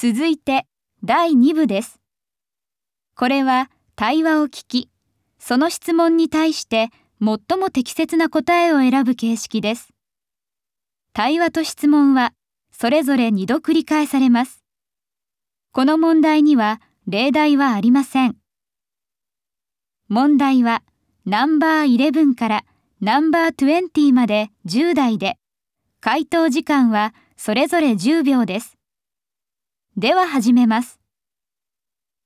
続いて第2部です。これは対話を聞き、その質問に対して最も適切な答えを選ぶ形式です。対話と質問はそれぞれ2度繰り返されます。この問題には例題はありません。問題はナンバー11からナンバー20まで10題で、回答時間はそれぞれ10秒です。では始めます。